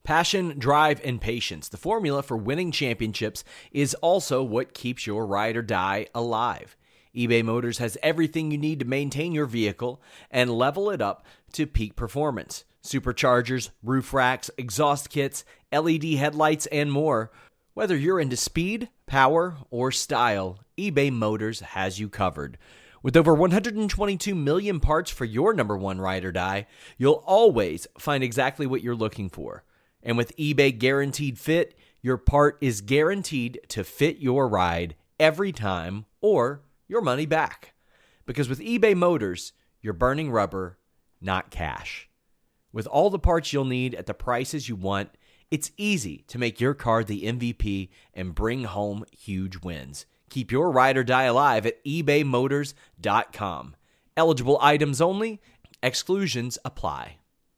Passion, drive, and patience. The formula for winning championships is also what keeps your ride or die alive. eBay Motors has everything you need to maintain your vehicle and level it up to peak performance. Superchargers, roof racks, exhaust kits, LED headlights, and more. Whether you're into speed, power, or style, eBay Motors has you covered. With over 122 million parts for your number one ride or die, you'll always find exactly what you're looking for. And with eBay Guaranteed Fit, your part is guaranteed to fit your ride every time or your money back. Because with eBay Motors, you're burning rubber, not cash. With all the parts you'll need at the prices you want, it's easy to make your car the MVP and bring home huge wins. Keep your ride or die alive at ebaymotors.com. Eligible items only. Exclusions apply.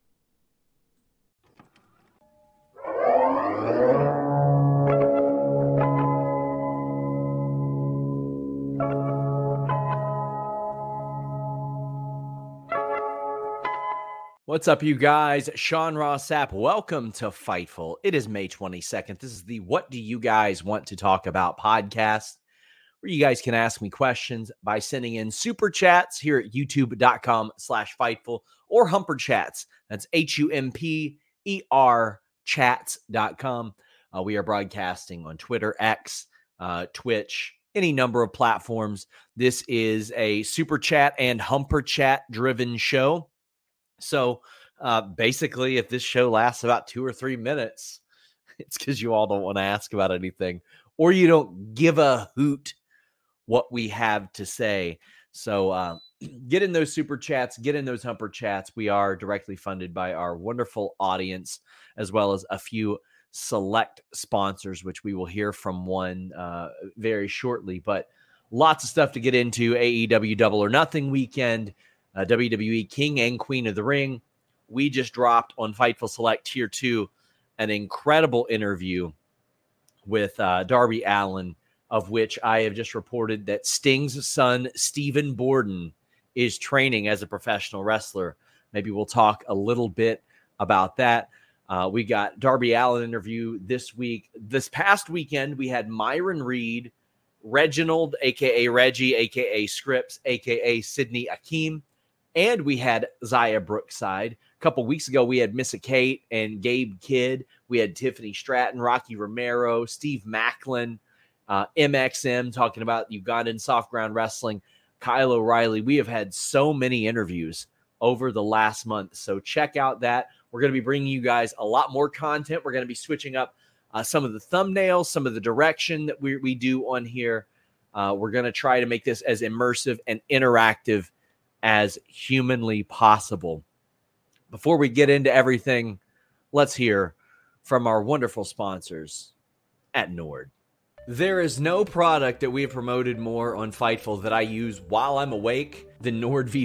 What's up, you guys? Sean Ross Sapp. Welcome to Fightful. It is May 22nd. This is the What Do You Guys Want to Talk About podcast, where you guys can ask me questions by sending in super chats here at youtube.com/Fightful or Humper Chats. That's HUMPER chats.com. We are broadcasting on Twitter, X, Twitch, any number of platforms. This is a super chat and Humper Chat driven show. So basically, if this show lasts about 2 or 3 minutes, it's because you all don't want to ask about anything, or you don't give a hoot what we have to say. So get in those super chats, get in those Humper Chats. We are directly funded by our wonderful audience, as well as a few select sponsors, which we will hear from one very shortly. But lots of stuff to get into. AEW Double or Nothing weekend. WWE King and Queen of the Ring. We just dropped on Fightful Select Tier 2 an incredible interview with Darby Allin, of which I have just reported that Sting's son, Stephen Borden, is training as a professional wrestler. Maybe we'll talk a little bit about that. We got Darby Allin interview this week. This past weekend, we had Myron Reed, Reginald, a.k.a. Reggie, a.k.a. Scripps, a.k.a. Sidney Akeem. And we had Zaya Brookside. A couple weeks ago, we had Missa Kate and Gabe Kidd. We had Tiffany Stratton, Rocky Romero, Steve Macklin, MXM talking about Ugandan soft ground wrestling, Kyle O'Reilly. We have had so many interviews over the last month. So check out that. We're going to be bringing you guys a lot more content. We're going to be switching up some of the thumbnails, some of the direction that we do on here. We're going to try to make this as immersive and interactive as humanly possible. Before we get into everything, let's hear from our wonderful sponsors at Nord. There is no product that we have promoted more on Fightful that I use while I'm awake than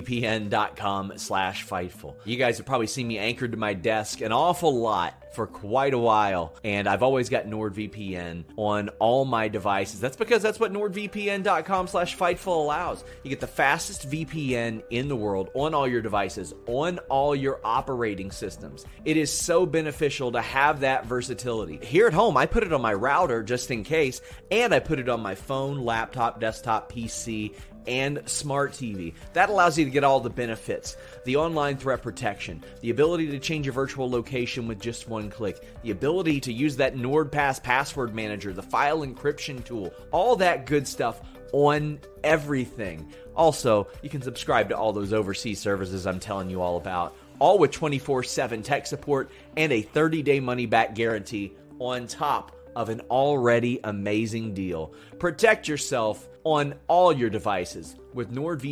NordVPN.com/Fightful. You guys have probably seen me anchored to my desk an awful lot for quite a while, and I've always got NordVPN on all my devices. That's because that's what NordVPN.com/Fightful allows. You get the fastest VPN in the world on all your devices, on all your operating systems. It is so beneficial to have that versatility. Here at home, I put it on my router just in case, and I put it on my phone, laptop, desktop, PC, and smart TV. That allows you to get all the benefits. The online threat protection, the ability to change your virtual location with just one click, the ability to use that NordPass password manager, the file encryption tool, all that good stuff on everything. Also, you can subscribe to all those overseas services I'm telling you all about, all with 24/7 tech support and a 30-day money-back guarantee on top of an already amazing deal. Protect yourself on all your devices with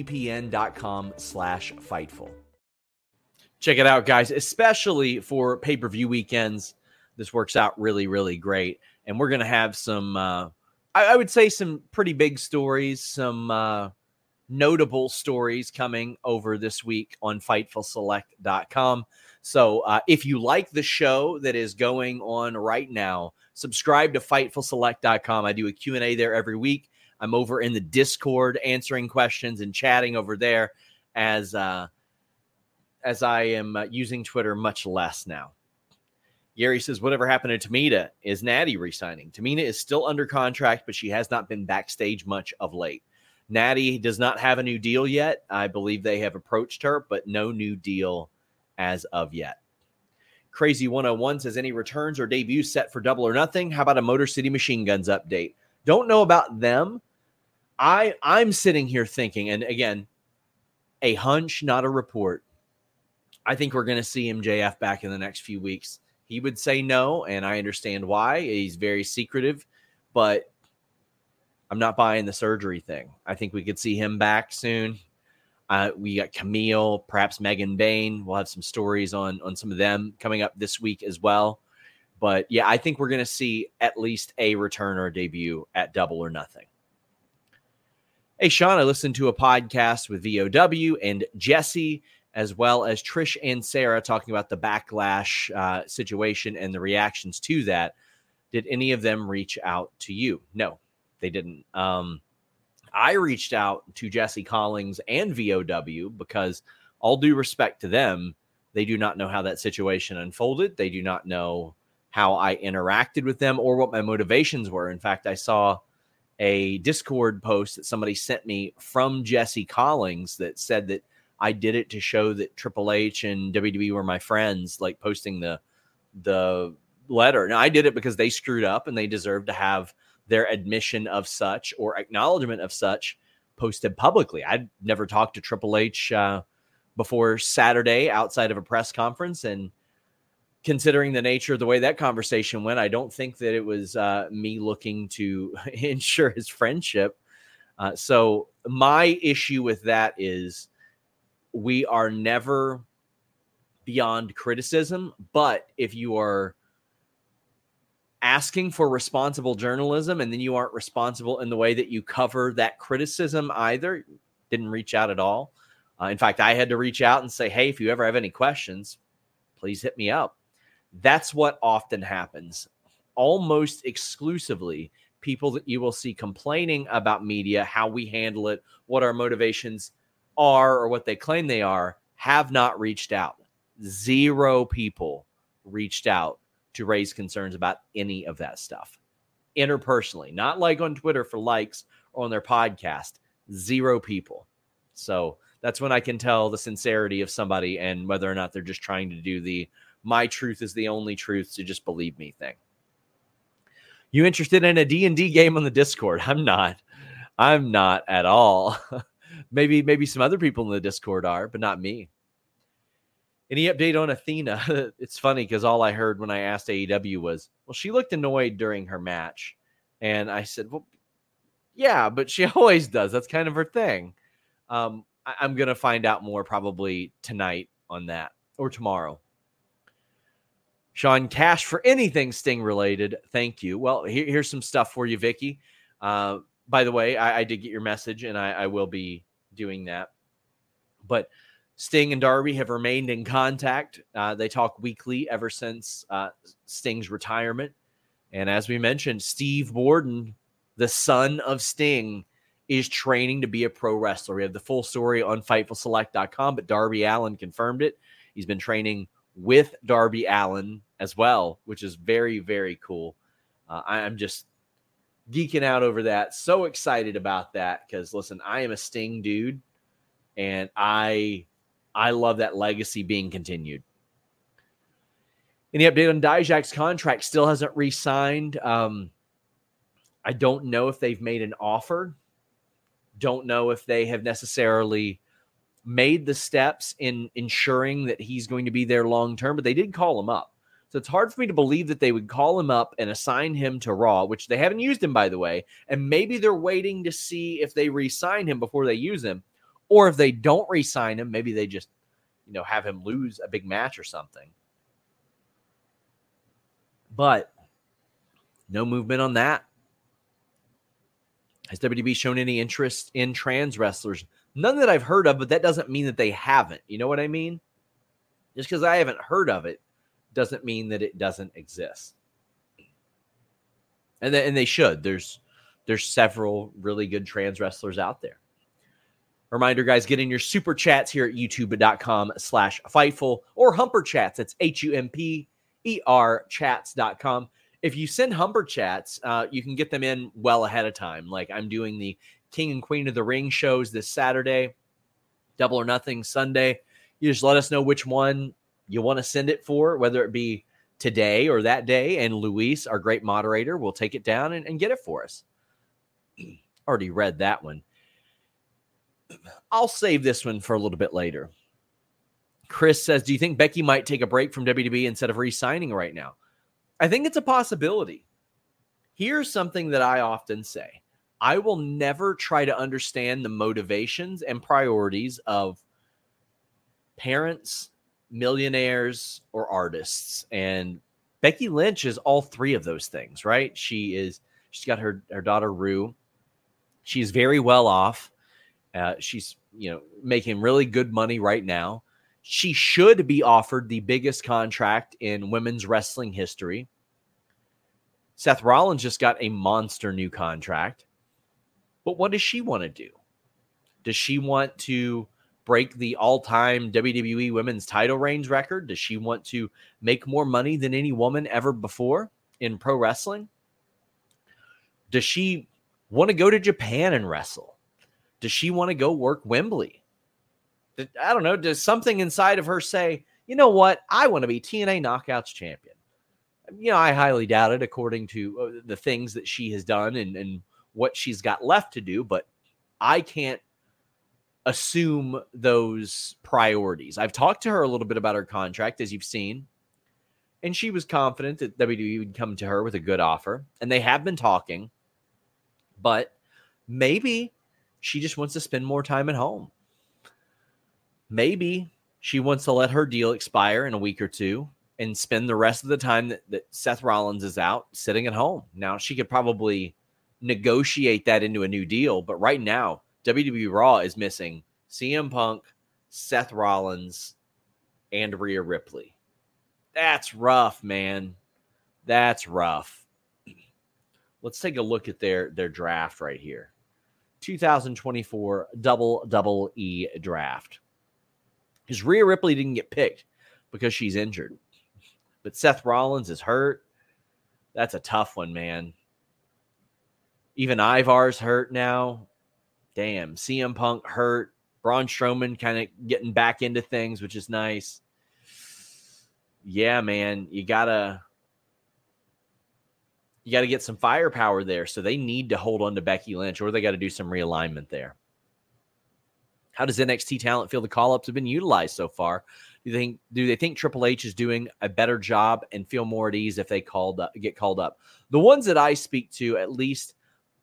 NordVPN.com/Fightful. Check it out, guys, especially for pay-per-view weekends. This works out really, really great. And we're going to have some, I would say some pretty big stories, some notable stories coming over this week on FightfulSelect.com. So if you like the show that is going on right now, subscribe to FightfulSelect.com. I do a Q&A there every week. I'm over in the Discord answering questions and chatting over there as I am using Twitter much less now. Gary says, whatever happened to Tamina? Is Natty resigning? Tamina is still under contract, but she has not been backstage much of late. Natty does not have a new deal yet. I believe they have approached her, but no new deal as of yet. Crazy 101 says, any returns or debuts set for Double or Nothing? How about a Motor City Machine Guns update? Don't know about them. I'm sitting here thinking, and again, a hunch, not a report. I think we're going to see MJF back in the next few weeks. He would say no, and I understand why. He's very secretive, but I'm not buying the surgery thing. I think we could see him back soon. We got Camille, perhaps Megan Bain. We'll have some stories on some of them coming up this week as well. But yeah, I think we're going to see at least a return or a debut at Double or Nothing. Hey, Sean, I listened to a podcast with VOW and Jesse, as well as Trish and Sarah, talking about the backlash situation and the reactions to that. Did any of them reach out to you? No, they didn't. I reached out to Jesse Collins and VOW because, all due respect to them, they do not know how that situation unfolded. They do not know how I interacted with them or what my motivations were. In fact, I saw a Discord post that somebody sent me from Jesse Collins that said that I did it to show that Triple H and WWE were my friends, like posting the letter. Now, I did it because they screwed up and they deserve to have their admission of such or acknowledgement of such posted publicly. I'd never talked to Triple H before Saturday outside of a press conference. And considering the nature of the way that conversation went, I don't think that it was me looking to ensure his friendship. So my issue with that is, we are never beyond criticism, but if you are asking for responsible journalism and then you aren't responsible in the way that you cover that criticism either, didn't reach out at all. In fact, I had to reach out and say, hey, if you ever have any questions, please hit me up. That's what often happens. Almost exclusively, people that you will see complaining about media, how we handle it, what our motivations are or what they claim they are, have not reached out. 0 people reached out to raise concerns about any of that stuff interpersonally, not like on Twitter for likes or on their podcast. 0 people. So that's when I can tell the sincerity of somebody and whether or not they're just trying to do the my truth is the only truth, so just believe me thing. You interested in a D&D game on the Discord? I'm not at all. Maybe some other people in the Discord are, but not me. Any update on Athena? It's funny because all I heard when I asked AEW was, well, she looked annoyed during her match. And I said, well, yeah, but she always does. That's kind of her thing. I'm going to find out more probably tonight on that or tomorrow. Sean, cash for anything Sting related. Thank you. Well, here's some stuff for you, Vicky. By the way, I did get your message and I will be doing that. But Sting and Darby have remained in contact. They talk weekly ever since Sting's retirement. And as we mentioned, Steve Borden, the son of Sting, is training to be a pro wrestler. We have the full story on FightfulSelect.com, but Darby Allin confirmed it. He's been training with Darby Allin as well, which is very, very cool. I'm just geeking out over that. So excited about that because, listen, I am a Sting dude, and I love that legacy being continued. Any update on Dijak's contract? Still hasn't re-signed. I don't know if they've made an offer. Don't know if they have necessarily made the steps in ensuring that he's going to be there long-term, but they did call him up. So it's hard for me to believe that they would call him up and assign him to Raw, which they haven't used him, by the way. And maybe they're waiting to see if they re-sign him before they use him. Or if they don't re-sign him, maybe they just, have him lose a big match or something. But no movement on that. Has WWE shown any interest in trans wrestlers? None that I've heard of, but that doesn't mean that they haven't. You know what I mean? Just because I haven't heard of it doesn't mean that it doesn't exist. And they should. There's several really good trans wrestlers out there. Reminder, guys, get in your super chats here at youtube.com/Fightful or Humper Chats. That's erchats.com. If you send Humper Chats, you can get them in well ahead of time. Like I'm doing the King and Queen of the Ring shows this Saturday, Double or Nothing Sunday. You just let us know which one you want to send it for, whether it be today or that day. And Luis, our great moderator, will take it down and get it for us. Already read that one. I'll save this one for a little bit later. Chris says, do you think Becky might take a break from WWE instead of re-signing right now? I think it's a possibility. Here's something that I often say. I will never try to understand the motivations and priorities of parents, millionaires, or artists. And Becky Lynch is all three of those things, right? She's got her daughter Rue. She's very well off. She's making really good money right now. She should be offered the biggest contract in women's wrestling history. Seth Rollins just got a monster new contract. But what does she want to do? Does she want to break the all-time WWE women's title reigns record? Does she want to make more money than any woman ever before in pro wrestling? Does she want to go to Japan and wrestle? Does she want to go work Wembley? I don't know. Does something inside of her say, you know what? I want to be TNA Knockouts champion. I highly doubt it according to the things that she has done and what she's got left to do, but I can't assume those priorities. I've talked to her a little bit about her contract, as you've seen, and she was confident that WWE would come to her with a good offer, and they have been talking, but maybe she just wants to spend more time at home. Maybe she wants to let her deal expire in a week or two and spend the rest of the time that Seth Rollins is out sitting at home. Now, she could probably negotiate that into a new deal, but right now, WWE Raw is missing CM Punk, Seth Rollins, and Rhea Ripley. That's rough, man. That's rough. Let's take a look at their draft right here. 2024 Double E draft. Because Rhea Ripley didn't get picked because she's injured. But Seth Rollins is hurt. That's a tough one, man. Even Ivar's hurt now. Damn. CM Punk hurt. Braun Strowman kind of getting back into things, which is nice. Yeah, man. You gotta get some firepower there. So they need to hold on to Becky Lynch, or they got to do some realignment there. How does NXT talent feel the call-ups have been utilized so far? Do they think Triple H is doing a better job and feel more at ease if they get called up? The ones that I speak to at least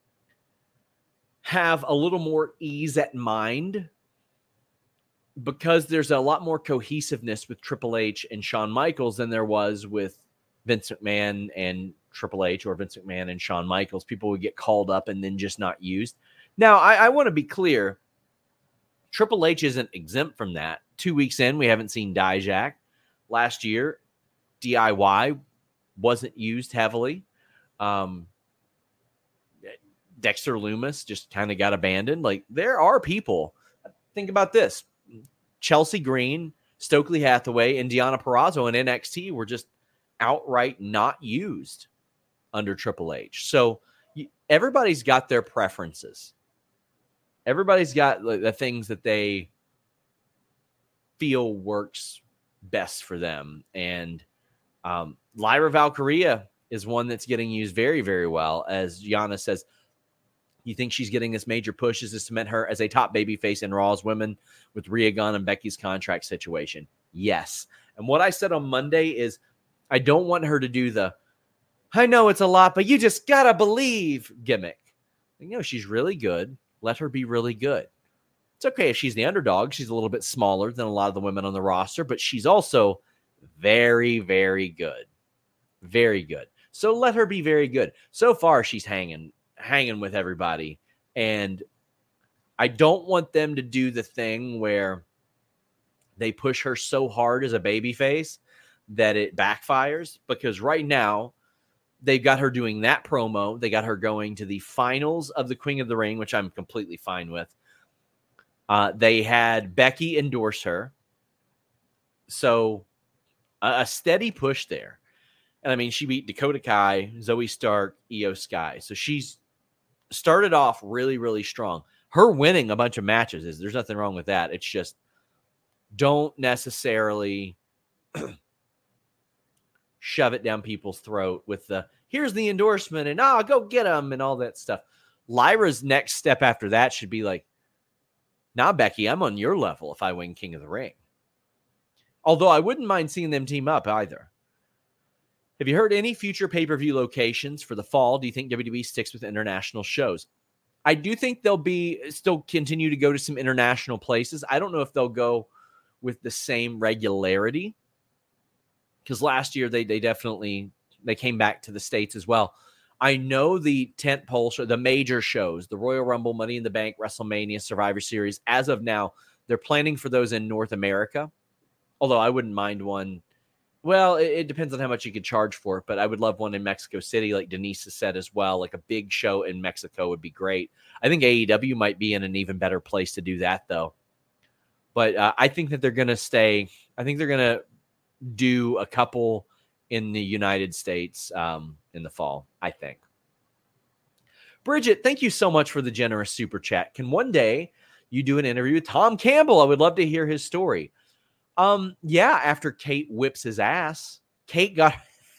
have a little more ease at mind because there's a lot more cohesiveness with Triple H and Shawn Michaels than there was with Vince McMahon and Triple H, or Vince McMahon and Shawn Michaels. People would get called up and then just not used. Now, I want to be clear. Triple H isn't exempt from that. 2 weeks in, we haven't seen Dijak. Last year, DIY wasn't used heavily. Dexter Lumis just kind of got abandoned. Like, there are people. Think about this. Chelsea Green, Stokely Hathaway, and Deonna Purrazzo in NXT were just outright not used under Triple H. So everybody's got their preferences. Everybody's got the things that they feel works best for them. And Lyra Valkyria is one that's getting used very, very well. As Gianna says, you think she's getting this major push is to cement her as a top babyface in Raw's women with Rhea Gunn and Becky's contract situation? Yes. And what I said on Monday is I don't want her to do the, I know it's a lot, but you just got to believe gimmick. She's really good. Let her be really good. It's okay if she's the underdog. She's a little bit smaller than a lot of the women on the roster, but she's also very, very good. Very good. So let her be very good. So far, she's hanging with everybody. And I don't want them to do the thing where they push her so hard as a babyface that it backfires, because right now they've got her doing that promo. They got her going to the finals of the Queen of the Ring, which I'm completely fine with. They had Becky endorse her. So a steady push there. And I mean, she beat Dakota Kai, Zoe Stark, Io Sky. So she's started off really, really strong. Her winning a bunch of matches there's nothing wrong with that. It's just don't necessarily shove it down people's throat with the here's the endorsement and go get them and all that stuff. Lyra's next step after that should be like, nah, Becky, I'm on your level if I win King of the Ring. Although I wouldn't mind seeing them team up either. Have you heard any future pay-per-view locations for the fall? Do you think WWE sticks with international shows? I do think they'll still continue to go to some international places. I don't know if they'll go with the same regularity, because last year they definitely came back to the States as well. I know the tentpole show, the major shows, the Royal Rumble, Money in the Bank, WrestleMania, Survivor Series, as of now, they're planning for those in North America. Although I wouldn't mind one. Well, it depends on how much you could charge for it, but I would love one in Mexico City, like Denise has said as well. Like a big show in Mexico would be great. I think AEW might be in an even better place to do that, though. But I think that they're going to stay. I think they're going to do a couple in the United States in the fall, I think. Bridget, thank you so much for the generous super chat. Can one day you do an interview with Tom Campbell? I would love to hear his story. Yeah, after Kate whips his ass. Kate got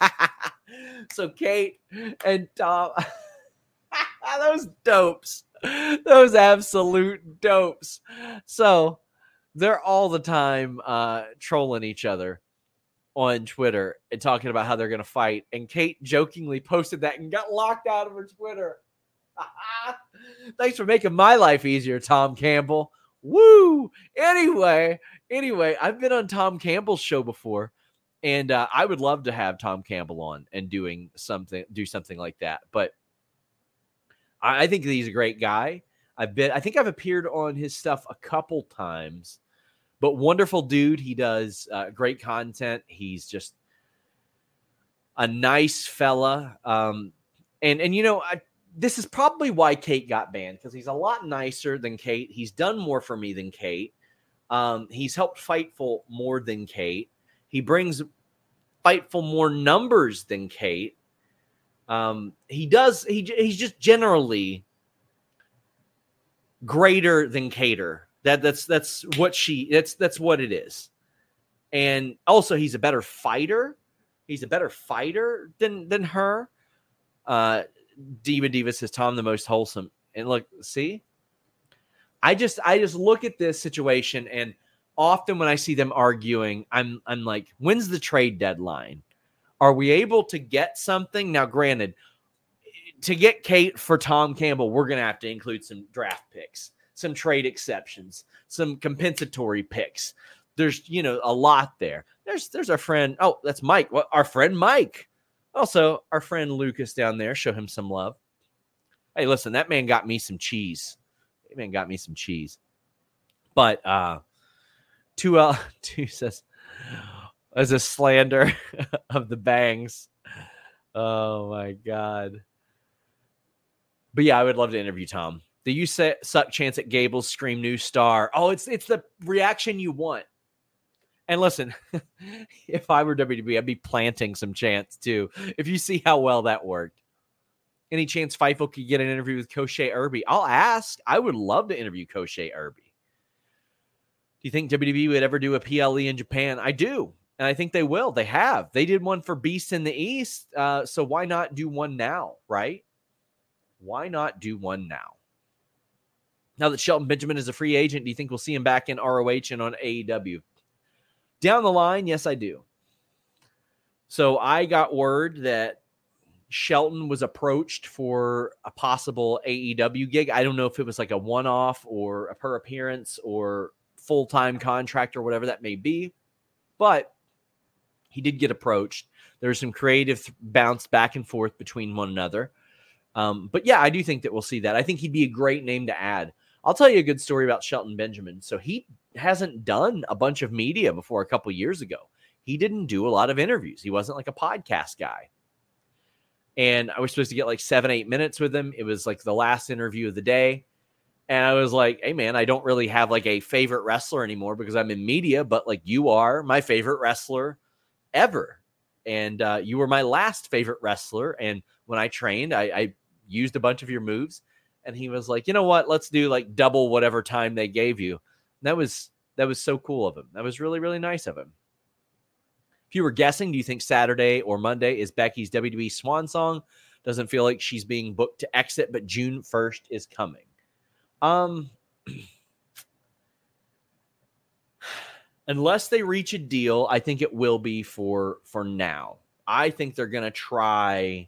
so Kate and Tom those dopes. Those absolute dopes. So they're all the time trolling each other on Twitter and talking about how they're going to fight. And Kate jokingly posted that and got locked out of her Twitter. Thanks for making my life easier, Tom Campbell. Woo! Anyway, I've been on Tom Campbell's show before, and I would love to have Tom Campbell on and do something like that. But I think he's a great guy. I think I've appeared on his stuff a couple times, but wonderful dude. He does great content. He's just a nice fella. And you know, this is probably why Kate got banned, because he's a lot nicer than Kate. He's done more for me than Kate. He's helped Fightful more than Kate. He brings Fightful more numbers than Kate. He's just generally greater than Cater. That's what it is. And also he's a better fighter. He's a better fighter than her. Diva says Tom the most wholesome. And look, see, I just look at this situation, and often when I see them arguing, I'm like, when's the trade deadline? Are we able to get something? Now, granted, to get Kate for Tom Campbell, we're going to have to include some draft picks, some trade exceptions, some compensatory picks. There's, a lot there. There's our friend. Oh, that's Mike. Well, our friend Mike. Also, our friend Lucas down there, show him some love. Hey, listen, that man got me some cheese. But 2 says, as a slander of the Bangs. Oh, my God. But, yeah, I would love to interview Tom. The You Suck chance at Gable's Scream New Star. Oh, it's the reaction you want. And listen, if I were WWE, I'd be planting some chants too. If you see how well that worked. Any chance Fightful could get an interview with Koshe Irby? I'll ask. I would love to interview Koshe Irby. Do you think WWE would ever do a PLE in Japan? I do. And I think they will. They have. They did one for Beast in the East. So why not do one now, right? Why not do one now? Now that Shelton Benjamin is a free agent, do you think we'll see him back in ROH and on AEW? Down the line, yes, I do. So I got word that Shelton was approached for a possible AEW gig. I don't know if it was like a one-off or a per appearance or full-time contract or whatever that may be, but he did get approached. There's some creative bounce back and forth between one another. But yeah, I do think that we'll see that. I think he'd be a great name to add. I'll tell you a good story about Shelton Benjamin. So he hasn't done a bunch of media before a couple years ago. He didn't do a lot of interviews. He wasn't like a podcast guy. And I was supposed to get like 7-8 minutes with him. It was like the last interview of the day. And I was like, hey man, I don't really have like a favorite wrestler anymore because I'm in media, but like you are my favorite wrestler ever. and you were my last favorite wrestler. And when I trained, I used a bunch of your moves. And he was like, you know what? Let's do like double whatever time they gave you. And that was so cool of him. That was really, really nice of him. If you were guessing, do you think Saturday or Monday is Becky's WWE Swan Song? Doesn't feel like she's being booked to exit, but June 1st is coming. Unless they reach a deal, I think it will be for now. I think they're going to try.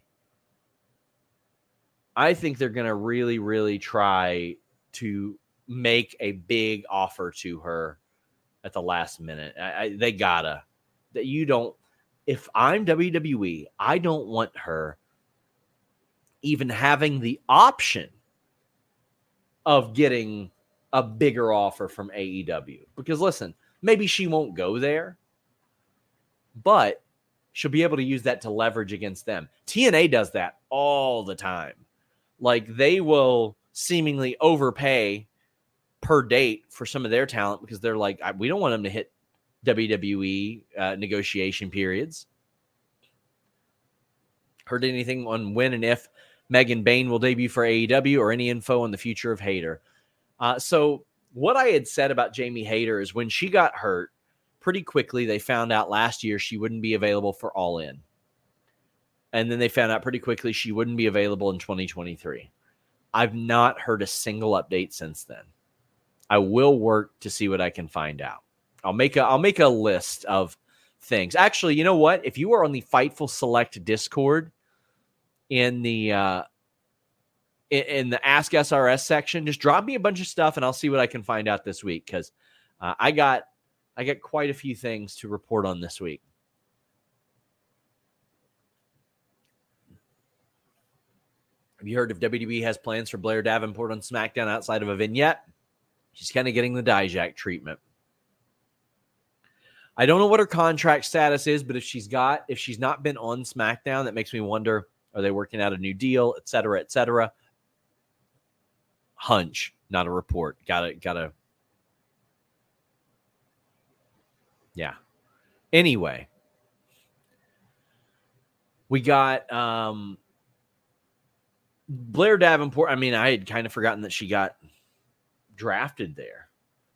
I think they're going to really, really try to make a big offer to her at the last minute. They gotta. That you don't. If I'm WWE, I don't want her even having the option of getting a bigger offer from AEW. Because listen, maybe she won't go there, but she'll be able to use that to leverage against them. TNA does that all the time. Like, they will seemingly overpay per date for some of their talent because they're like, we don't want them to hit WWE negotiation periods. Heard anything on when and if Megan Bayne will debut for AEW or any info on the future of Hayter? So what I had said about Jamie Hayter is when she got hurt, pretty quickly they found out last year she wouldn't be available for All In. And then they found out pretty quickly she wouldn't be available in 2023. I've not heard a single update since then. I will work to see what I can find out. I'll make a list of things. Actually, you know what? If you are on the Fightful Select Discord in the Ask SRS section, just drop me a bunch of stuff and I'll see what I can find out this week, because I got quite a few things to report on this week. Have you heard if WWE has plans for Blair Davenport on SmackDown outside of a vignette? She's kind of getting the Dijak treatment. I don't know what her contract status is, but if she's not been on SmackDown, that makes me wonder, are they working out a new deal, et cetera, et cetera? Hunch, not a report. Gotta. Yeah. Anyway, we got Blair Davenport. I mean, I had kind of forgotten that she got drafted there.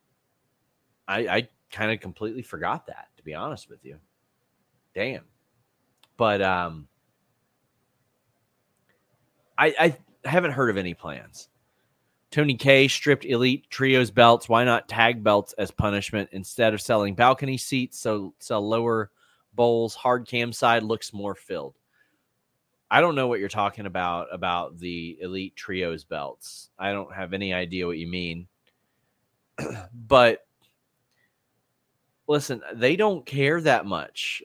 I kind of completely forgot that, to be honest with you. Damn. But I haven't heard of any plans. Tony K stripped Elite Trios belts. Why not tag belts as punishment instead of selling balcony seats? So sell lower bowls. Hard cam side looks more filled. I don't know what you're talking about the Elite Trios belts. I don't have any idea what you mean. But listen, they don't care that much.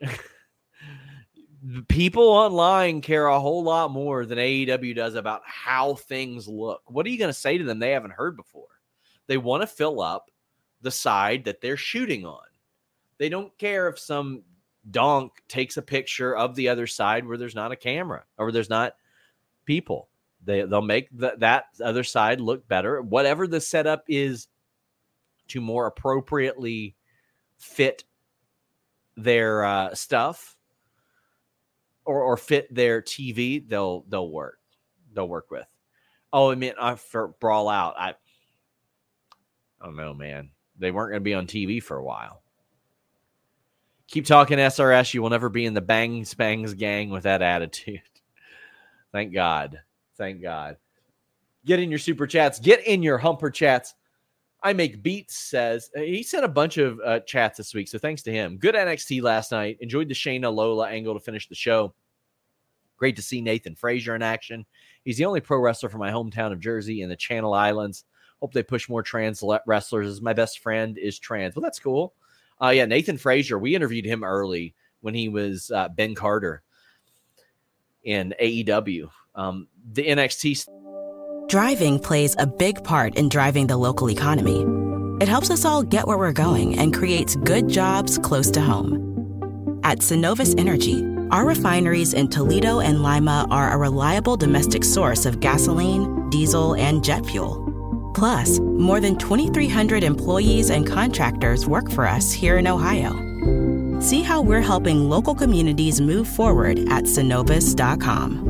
People online care a whole lot more than AEW does about how things look. What are you going to say to them they haven't heard before? They want to fill up the side that they're shooting on. They don't care if some donk takes a picture of the other side where there's not a camera or where there's not people. They'll make that other side look better. Whatever the setup is to more appropriately fit their stuff or fit their TV, they'll work. They'll work with. Oh, I mean, for Brawl Out, I don't know, man. They weren't going to be on TV for a while. Keep talking SRS. You will never be in the Bang Spangs gang with that attitude. Thank God. Thank God. Get in your super chats. Get in your humper chats. I Make Beats says, he sent a bunch of chats this week, so thanks to him. Good NXT last night. Enjoyed the Shayna Lola angle to finish the show. Great to see Nathan Frazier in action. He's the only pro wrestler from my hometown of Jersey in the Channel Islands. Hope they push more trans wrestlers. My best friend is trans. Well, that's cool. Yeah, Nathan Frazier, we interviewed him early when he was Ben Carter in AEW. The NXT... Driving plays a big part in driving the local economy. It helps us all get where we're going and creates good jobs close to home. At Synovus Energy, our refineries in Toledo and Lima are a reliable domestic source of gasoline, diesel, and jet fuel. Plus, more than 2,300 employees and contractors work for us here in Ohio. See how we're helping local communities move forward at Synovus.com.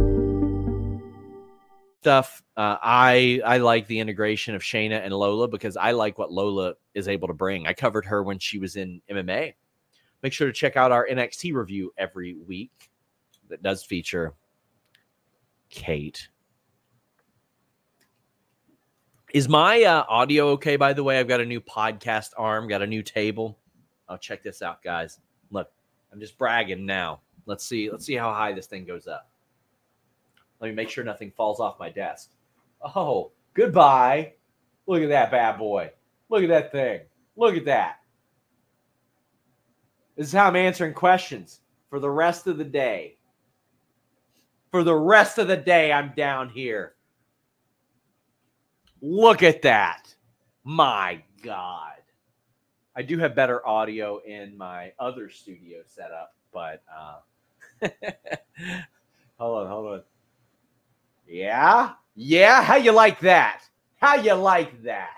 Stuff. I like the integration of Shayna and Lola because I like what Lola is able to bring. I covered her when she was in MMA. Make sure to check out our NXT review every week that does feature Kate. Is my audio okay, by the way? I've got a new podcast arm, got a new table. Oh, check this out, guys. Look, I'm just bragging now. Let's see how high this thing goes up. Let me make sure nothing falls off my desk. Oh, goodbye. Look at that bad boy. Look at that thing. Look at that. This is how I'm answering questions for the rest of the day. For the rest of the day, I'm down here. Look at that. My God. I do have better audio in my other studio setup, but hold on. Yeah? How you like that? How you like that?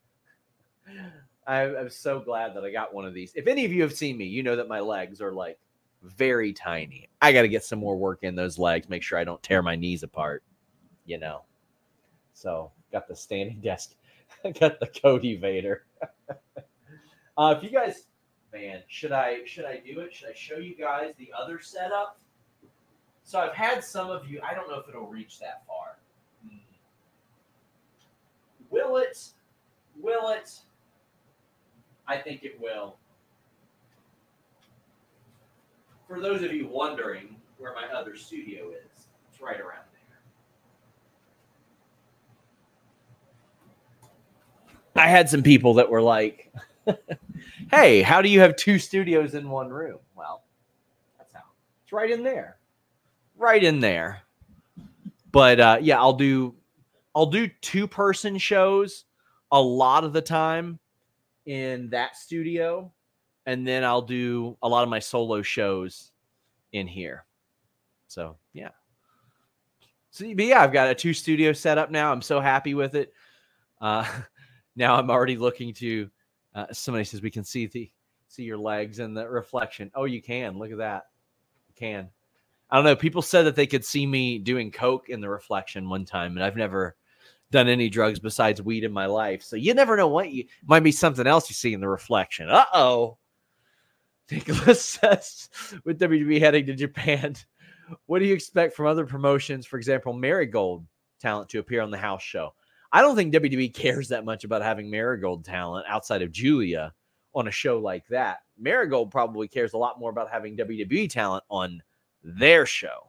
I'm so glad that I got one of these. If any of you have seen me, you know that my legs are like very tiny. I got to get some more work in those legs, make sure I don't tear my knees apart, you know. So, got the standing desk. I got the Cody Vader. If you guys, man, should I do it? Should I show you guys the other setup? So I've had some of you, I don't know if it'll reach that far. Will it? I think it will. For those of you wondering where my other studio is, it's right around there. I had some people that were like, hey, how do you have two studios in one room? Well, that's how. It's right in there. Right in there. But yeah, I'll do 2-person shows a lot of the time in that studio, and then I'll do a lot of my solo shows in here. So yeah. But yeah, I've got a 2-studio setup now. I'm so happy with it. Now I'm already looking to. Somebody says we can see your legs and the reflection. Oh, you can. Look at that. You can. I don't know. People said that they could see me doing coke in the reflection one time, and I've never done any drugs besides weed in my life. So you never know what might be something else you see in the reflection. Uh-oh. Nicholas says, with WWE heading to Japan, what do you expect from other promotions? For example, Marigold talent to appear on the house show. I don't think WWE cares that much about having Marigold talent outside of Julia on a show like that. Marigold probably cares a lot more about having WWE talent on their show.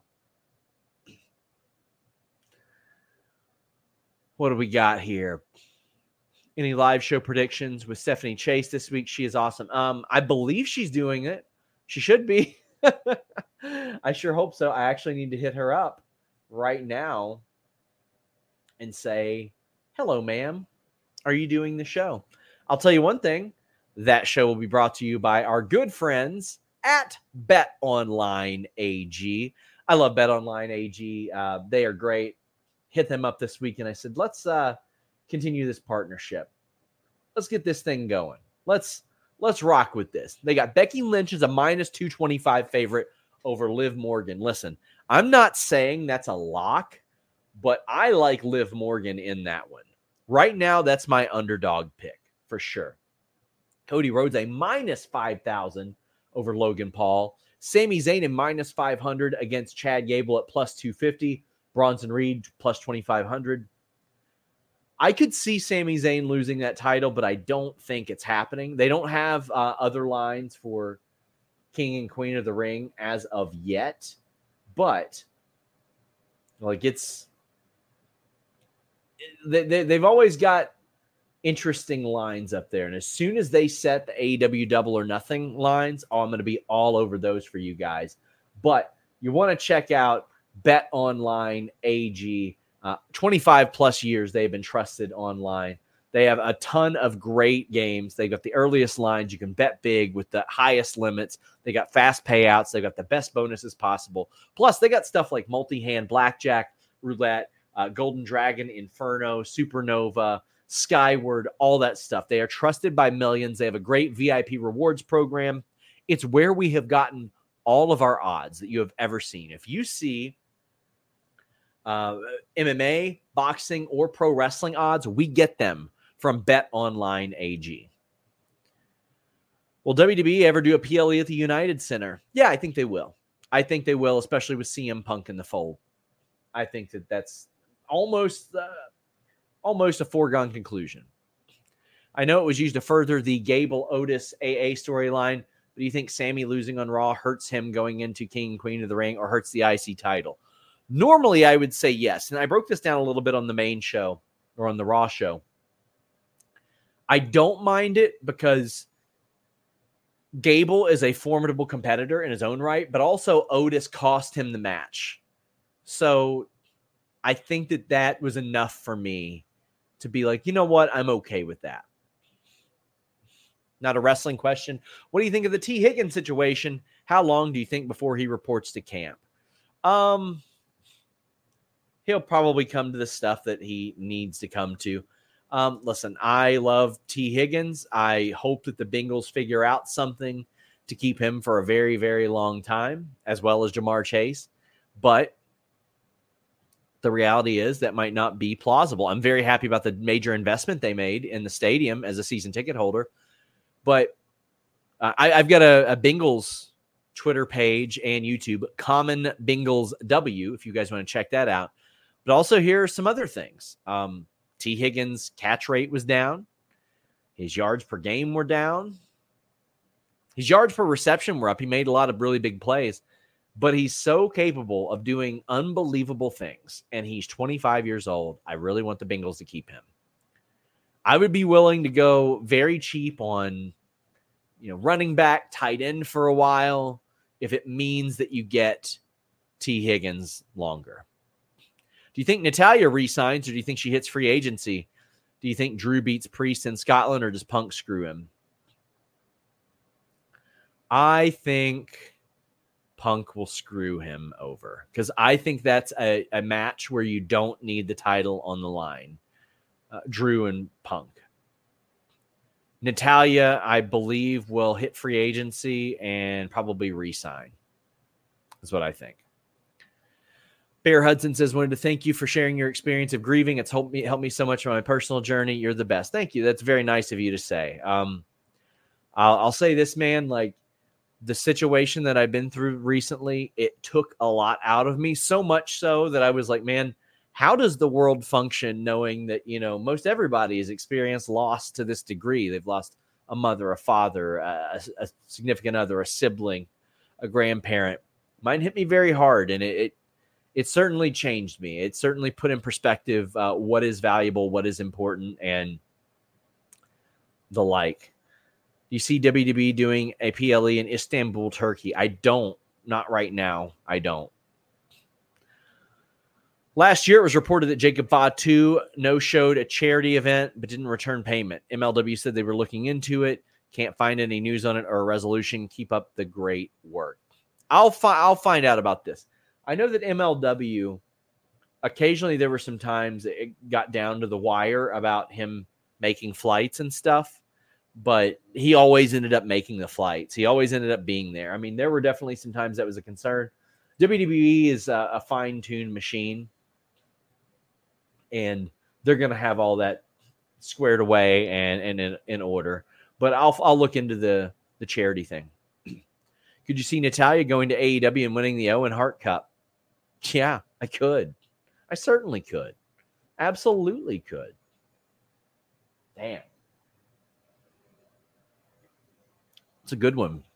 What do we got here? Any live show predictions with Stephanie Chase this week? She is awesome. I believe she's doing it. She should be. I sure hope so. I actually need to hit her up right now and say, hello, ma'am. Are you doing the show? I'll tell you one thing. That show will be brought to you by our good friends at BetOnline AG. I love BetOnline AG. They are great. Hit them up this week, and I said, let's continue this partnership. Let's get this thing going. Let's rock with this. They got Becky Lynch as a -225 favorite over Liv Morgan. Listen, I'm not saying that's a lock, but I like Liv Morgan in that one. Right now, that's my underdog pick for sure. Cody Rhodes a -5,000 over Logan Paul. Sami Zayn a -500 against Chad Gable at +250. Bronson Reed +2,500. I could see Sami Zayn losing that title, but I don't think it's happening. They don't have other lines for King and Queen of the Ring as of yet, but like they've always got interesting lines up there. And as soon as they set the AEW Double or Nothing lines, I'm going to be all over those for you guys. But you want to check out BetOnline AG. 25 plus years they've been trusted online. They have a ton of great games. They've got the earliest lines. You can bet big with the highest limits. They got fast payouts. They got the best bonuses possible. Plus, they got stuff like multi-hand blackjack, roulette, Golden Dragon, Inferno, Supernova, Skyward, all that stuff. They are trusted by millions. They have a great VIP rewards program. It's where we have gotten all of our odds that you have ever seen. If you see MMA, boxing, or pro wrestling odds, we get them from BetOnline AG. Will WWE ever do a PLE at the United Center? Yeah, I think they will. I think they will, especially with CM Punk in the fold. I think that's almost a foregone conclusion. I know it was used to further the Gable Otis AA storyline, but do you think Sammy losing on Raw hurts him going into King and Queen of the Ring or hurts the IC title? Normally, I would say yes. And I broke this down a little bit on the main show or on the Raw show. I don't mind it because Gable is a formidable competitor in his own right, but also Otis cost him the match. So I think that was enough for me to be like, you know what? I'm okay with that. Not a wrestling question. What do you think of the T. Higgins situation? How long do you think before he reports to camp? He'll probably come to the stuff that he needs to come to. Listen, I love T. Higgins. I hope that the Bengals figure out something to keep him for a very, very long time, as well as Jamar Chase. But the reality is that might not be plausible. I'm very happy about the major investment they made in the stadium as a season ticket holder. But I've got a Bengals Twitter page and YouTube, Common Bengals W, if you guys want to check that out. But also here are some other things. T. Higgins' catch rate was down. His yards per game were down. His yards per reception were up. He made a lot of really big plays. But he's so capable of doing unbelievable things. And he's 25 years old. I really want the Bengals to keep him. I would be willing to go very cheap on, running back, tight end for a while, if it means that you get T. Higgins longer. Do you think Natalya re-signs, or do you think she hits free agency? Do you think Drew beats Priest in Scotland, or does Punk screw him? I think Punk will screw him over, because I think that's a match where you don't need the title on the line. Drew and Punk. Natalya, I believe, will hit free agency and probably re-sign. That's what I think. Bear Hudson says, wanted to thank you for sharing your experience of grieving. It's helped me so much on my personal journey. You're the best. Thank you. That's very nice of you to say. I'll say this, man, like the situation that I've been through recently, it took a lot out of me, so much so that I was like, man, how does the world function knowing that, most everybody has experienced loss to this degree? They've lost a mother, a father, a significant other, a sibling, a grandparent. Mine hit me very hard, and it certainly changed me. It certainly put in perspective what is valuable, what is important, and the like. Do you see WWE doing a PLE in Istanbul, Turkey? I don't. Not right now. I don't. Last year, it was reported that Jacob Fatu no-showed a charity event but didn't return payment. MLW said they were looking into it. Can't find any news on it or a resolution. Keep up the great work. I'll find out about this. I know that MLW, occasionally there were some times it got down to the wire about him making flights and stuff, but he always ended up making the flights. He always ended up being there. I mean, there were definitely some times that was a concern. WWE is a fine-tuned machine, and they're going to have all that squared away and in order. But I'll look into the charity thing. Could you see Natalya going to AEW and winning the Owen Hart Cup? Yeah, I could. I certainly could. Absolutely could. Damn. It's a good one.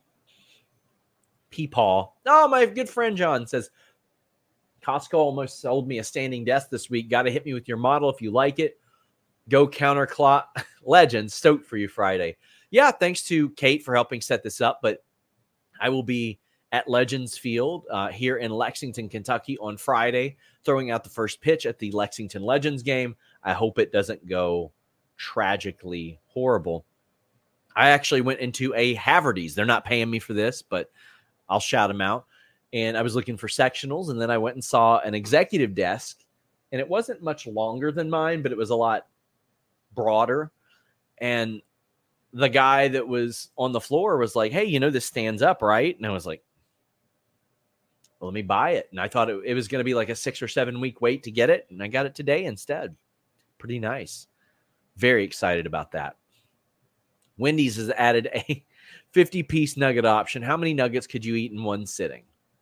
Peepaw. Oh, my good friend John says, Costco almost sold me a standing desk this week. Got to hit me with your model if you like it. Go Counterclock Legends. Stoked for you Friday. Yeah, thanks to Kate for helping set this up. But I will be at Legends Field here in Lexington, Kentucky on Friday, throwing out the first pitch at the Lexington Legends game. I hope it doesn't go tragically horrible. I actually went into a Haverty's. They're not paying me for this, but I'll shout them out. And I was looking for sectionals, and then I went and saw an executive desk, and it wasn't much longer than mine, but it was a lot broader. And the guy that was on the floor was like, hey, this stands up, right? And I was like, well, let me buy it. And I thought it was going to be like a 6 or 7 week wait to get it. And I got it today instead. Pretty nice. Very excited about that. Wendy's has added a 50-piece nugget option. How many nuggets could you eat in one sitting?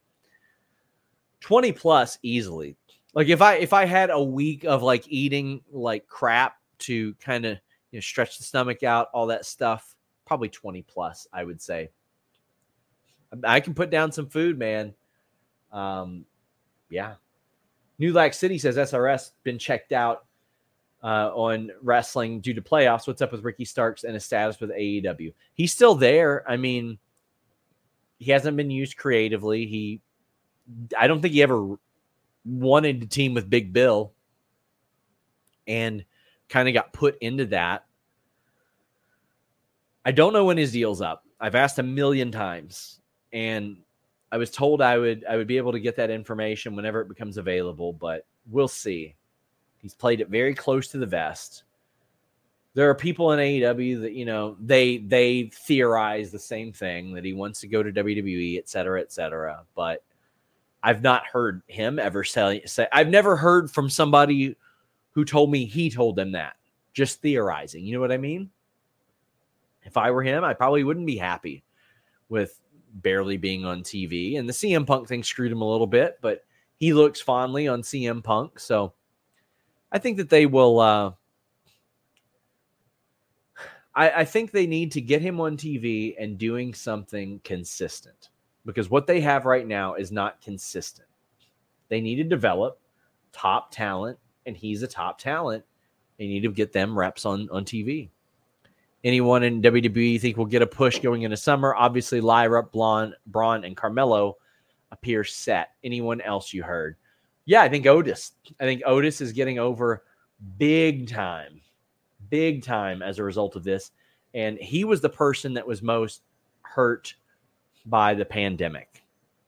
20 plus easily. Like if I had a week of like eating like crap to kind of stretch the stomach out, all that stuff, probably 20 plus, I would say. I can put down some food, man. Yeah. New Lac City says SRS been checked out on wrestling due to playoffs. What's up with Ricky Starks and his status with AEW? He's still there. I mean, he hasn't been used creatively. I don't think he ever wanted to team with Big Bill and kind of got put into that. I don't know when his deal's up. I've asked a million times, and I was told I would be able to get that information whenever it becomes available, but we'll see. He's played it very close to the vest. There are people in AEW that, they theorize the same thing, that he wants to go to WWE, et cetera, but I've not heard him ever say, I've never heard from somebody who told me he told them that. Just theorizing. You know what I mean? If I were him, I probably wouldn't be happy with barely being on TV. And the CM Punk thing screwed him a little bit, but he looks fondly on CM Punk. So I think that they will. I think they need to get him on TV and doing something consistent, because what they have right now is not consistent. They need to develop top talent, and he's a top talent. They need to get them reps on TV. Anyone in WWE you think will get a push going into summer? Obviously, Lyra, Braun, and Carmelo appear set. Anyone else you heard? Yeah, I think Otis. I think Otis is getting over big time as a result of this. And he was the person that was most hurt by the pandemic.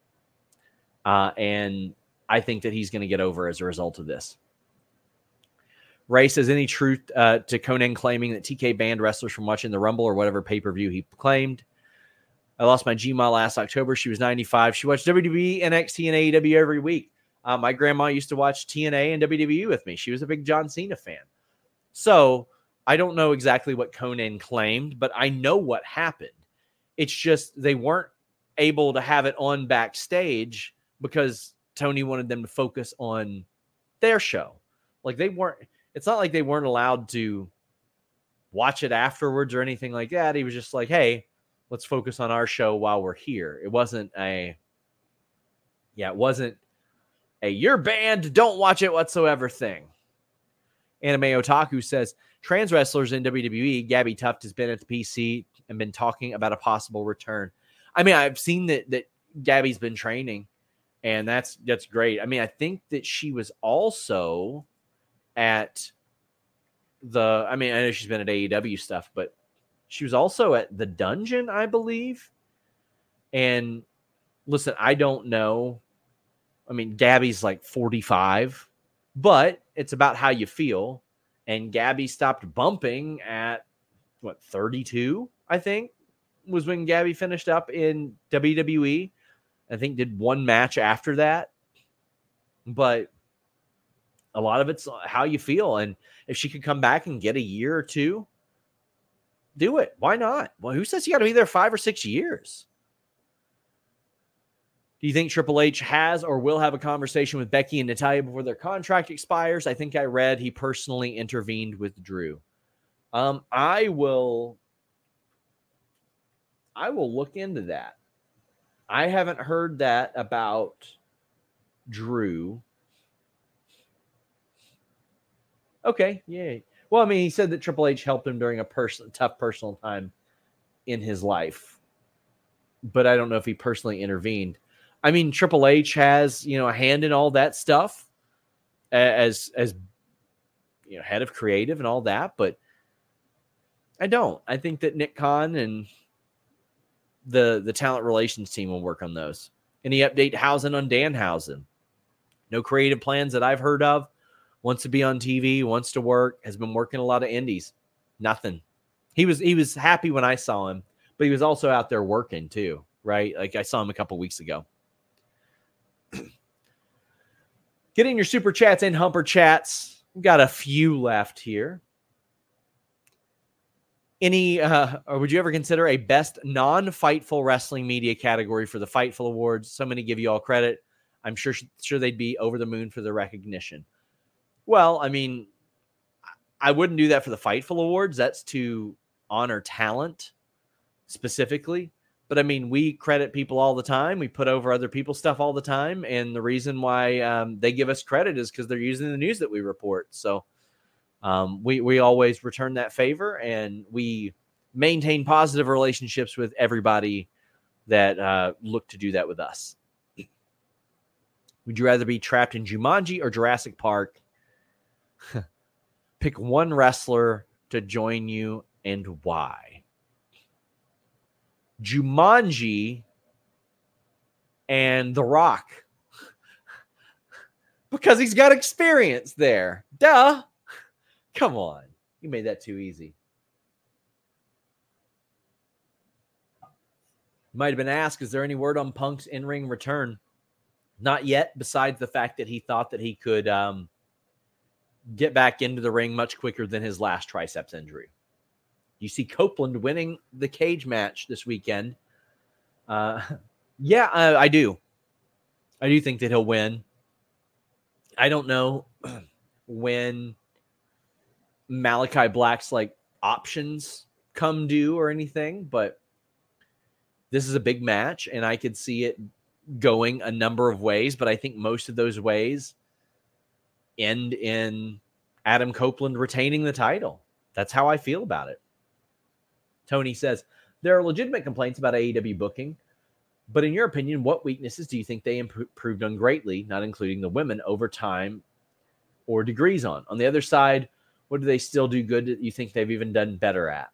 And I think that he's going to get over as a result of this. Ray says, any truth to Konnan claiming that TK banned wrestlers from watching the Rumble or whatever pay-per-view he claimed? I lost my Gma last October. She was 95. She watched WWE, NXT, and AEW every week. My grandma used to watch TNA and WWE with me. She was a big John Cena fan. So I don't know exactly what Konnan claimed, but I know what happened. It's just they weren't able to have it on backstage because Tony wanted them to focus on their show. Like they weren't. It's not like they weren't allowed to watch it afterwards or anything like that. He was just like, hey, let's focus on our show while we're here. It wasn't a you're banned, don't watch it whatsoever thing. Anime Otaku says, trans wrestlers in WWE, Gabby Tuft has been at the PC and been talking about a possible return. I mean, I've seen that Gabby's been training, and that's great. I mean, I think that she was also at I know she's been at AEW stuff, but she was also at the Dungeon, I believe. And listen, I don't know. I mean, Gabby's like 45, but it's about how you feel. And Gabby stopped bumping at 32, I think, was when Gabby finished up in WWE. I think did one match after that. But a lot of it's how you feel. And if she could come back and get a year or two, do it. Why not? Well, who says you got to be there 5 or 6 years? Do you think Triple H has or will have a conversation with Becky and Natalya before their contract expires? I think I read he personally intervened with Drew. I will look into that. I haven't heard that about Drew. Okay, yeah. Well, I mean, he said that Triple H helped him during a tough personal time in his life, but I don't know if he personally intervened. I mean, Triple H has, a hand in all that stuff as head of creative and all that, but I don't. I think that Nick Khan and the talent relations team will work on those. Any update Housen on Danhausen? No creative plans that I've heard of. Wants to be on TV, wants to work, has been working a lot of indies. Nothing. He was happy when I saw him, but he was also out there working too, right? Like I saw him a couple weeks ago. Getting your super chats and humper chats. We've got a few left here. Or would you ever consider a best non-Fightful wrestling media category for the Fightful Awards? So many give you all credit. I'm sure they'd be over the moon for the recognition. Well, I mean, I wouldn't do that for the Fightful Awards. That's to honor talent specifically. But I mean, we credit people all the time. We put over other people's stuff all the time. And the reason why they give us credit is because they're using the news that we report. So we always return that favor, and we maintain positive relationships with everybody that look to do that with us. Would you rather be trapped in Jumanji or Jurassic Park? Pick one wrestler to join you and why. Jumanji and The Rock. Because he's got experience there. Duh. Come on. You made that too easy. Might have been asked, is there any word on Punk's in-ring return? Not yet, besides the fact that he thought that he could get back into the ring much quicker than his last triceps injury. You see Copeland winning the cage match this weekend. I do. I do think that he'll win. I don't know when Malachi Black's options come due or anything, but this is a big match and I could see it going a number of ways, but I think most of those ways end in Adam Copeland retaining the title. That's how I feel about it. Tony says, there are legitimate complaints about AEW booking, but in your opinion, what weaknesses do you think they improved on greatly, not including the women, over time or degrees on? On the other side, what do they still do good that you think they've even done better at?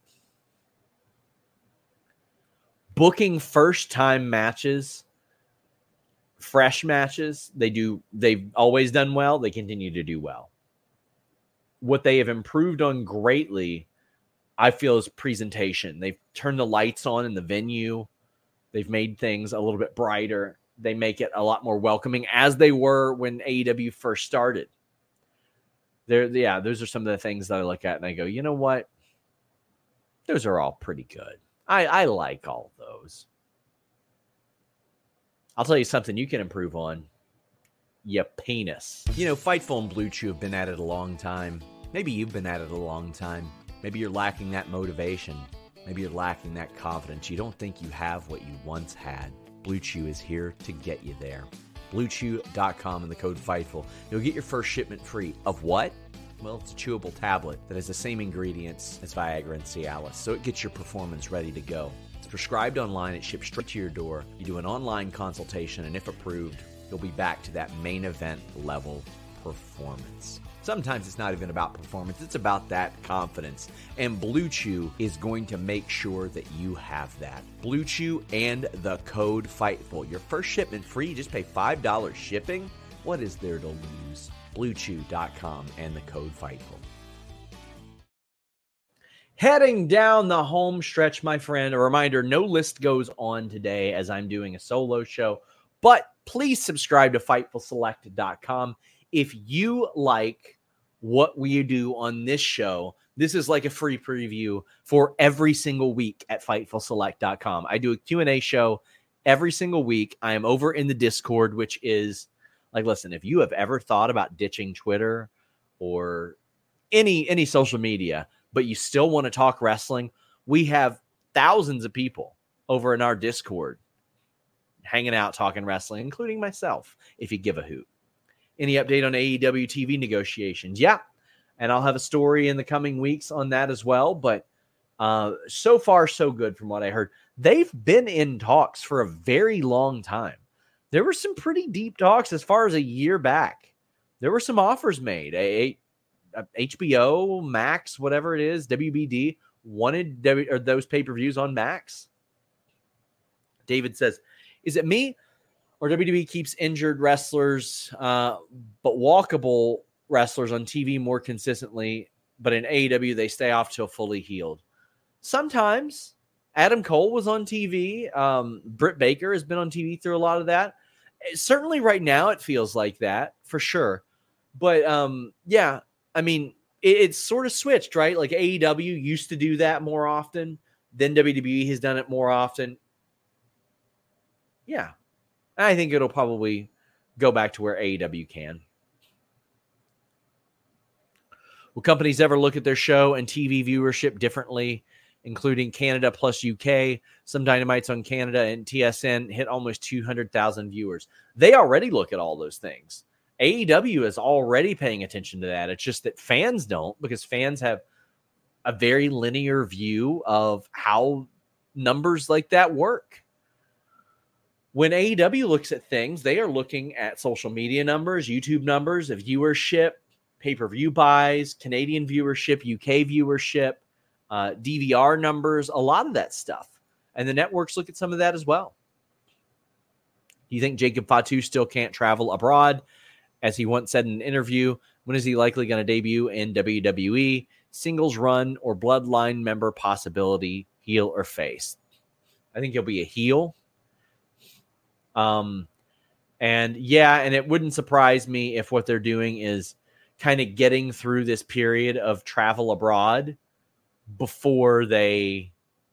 Booking first-time matches, fresh matches, they've always done well. They continue to do well. What they have improved on greatly, I feel, is presentation. They've turned the lights on in the venue. They've made things a little bit brighter. They make it a lot more welcoming, as they were when AEW first started. Those are some of the things that I look at and I go, you know what? Those are all pretty good. I like all of those. I'll tell you something you can improve on. Your penis. You know, Fightful and Blue Chew have been at it a long time. Maybe you've been at it a long time. Maybe you're lacking that motivation. Maybe you're lacking that confidence. You don't think you have what you once had. Blue Chew is here to get you there. BlueChew.com and the code FIGHTFUL. You'll get your first shipment free. Of what? Well, it's a chewable tablet that has the same ingredients as Viagra and Cialis, so it gets your performance ready to go. It's prescribed online. It ships straight to your door. You do an online consultation, and if approved, you'll be back to that main event level performance. Sometimes it's not even about performance. It's about that confidence. And Blue Chew is going to make sure that you have that. Blue Chew and the code FIGHTFUL. Your first shipment free. You just pay $5 shipping. What is there to lose? BlueChew.com and the code FIGHTFUL. Heading down the home stretch, my friend. A reminder, no list goes on today as I'm doing a solo show. But please subscribe to FightfulSelect.com. If you like what we do on this show, this is like a free preview for every single week at FightfulSelect.com. I do a Q&A show every single week. I am over in the Discord, which is listen, if you have ever thought about ditching Twitter or any social media, but you still want to talk wrestling, we have thousands of people over in our Discord hanging out, talking wrestling, including myself, if you give a hoot. Any update on AEW TV negotiations? Yeah. And I'll have a story in the coming weeks on that as well. But so far, so good from what I heard. They've been in talks for a very long time. There were some pretty deep talks as far as a year back. There were some offers made. HBO, Max, whatever it is, WBD, wanted those pay-per-views on Max. David says, is it me or WWE keeps injured wrestlers but walkable wrestlers on TV more consistently, but in AEW they stay off till fully healed? sometimes. Adam Cole was on TV. Britt Baker has been on TV through a lot of that. Certainly right now it feels like that for sure. But yeah, I mean, it's sort of switched, right? Like AEW used to do that more often. Then WWE has done it more often. Yeah. I think it'll probably go back to where AEW can. Will companies ever look at their show and TV viewership differently, including Canada plus UK? Some Dynamites on Canada and TSN hit almost 200,000 viewers. They already look at all those things. AEW is already paying attention to that. It's just that fans don't, because fans have a very linear view of how numbers like that work. When AEW looks at things, they are looking at social media numbers, YouTube numbers, of viewership, pay-per-view buys, Canadian viewership, UK viewership, DVR numbers, a lot of that stuff. And the networks look at some of that as well. Do you think Jacob Fatu still can't travel abroad? As he once said in an interview, when is he likely going to debut in WWE? Singles run or bloodline member possibility, heel or face? I think he'll be a heel. And it wouldn't surprise me if what they're doing is kind of getting through this period of travel abroad before they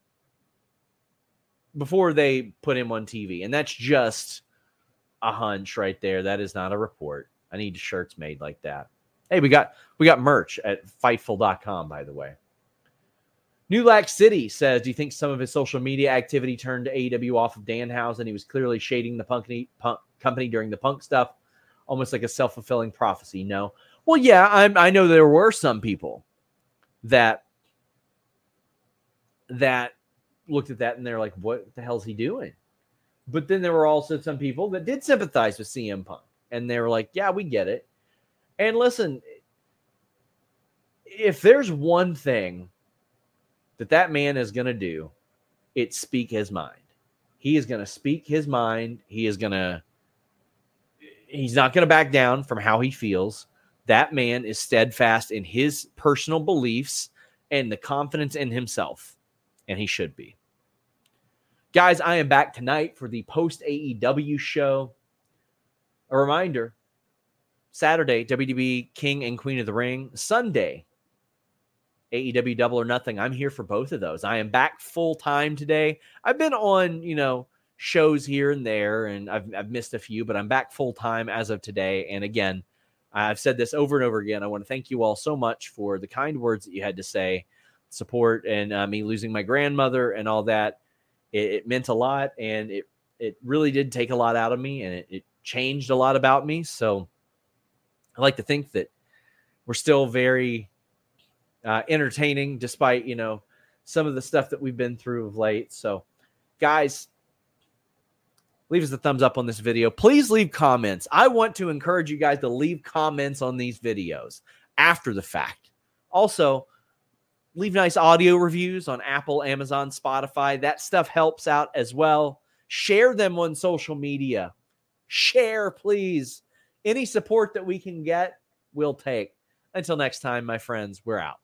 put him on TV. And that's just a hunch right there. That is not a report. I need shirts made like that. Hey, we got merch at Fightful.com, by the way. New Lack City says, do you think some of his social media activity turned AEW off of Danhausen? He was clearly shading the company during the Punk stuff, almost like a self-fulfilling prophecy. No. Well, yeah, I know there were some people that looked at that and they're like, what the hell's he doing? But then there were also some people that did sympathize with CM Punk. And they were like, yeah, we get it. And listen, if there's one thing that man is going to do, it's speak his mind. He is going to speak his mind. He's not going to back down from how he feels. That man is steadfast in his personal beliefs and the confidence in himself. And he should be. Guys, I am back tonight for the post AEW show. A reminder, Saturday, WWE King and Queen of the Ring. Sunday, AEW Double or Nothing. I'm here for both of those. I am back full time today. I've been on, shows here and there, and I've missed a few, but I'm back full time as of today. And again, I've said this over and over again. I want to thank you all so much for the kind words that you had to say, support, and me losing my grandmother and all that. It meant a lot, and it really did take a lot out of me, and it changed a lot about me. So I like to think that we're still very entertaining despite, some of the stuff that we've been through of late. So guys, leave us a thumbs up on this video. Please leave comments. I want to encourage you guys to leave comments on these videos after the fact. Also, leave nice audio reviews on Apple, Amazon, Spotify. That stuff helps out as well. Share them on social media. Share, please. Any support that we can get, we'll take. Until next time, my friends, we're out.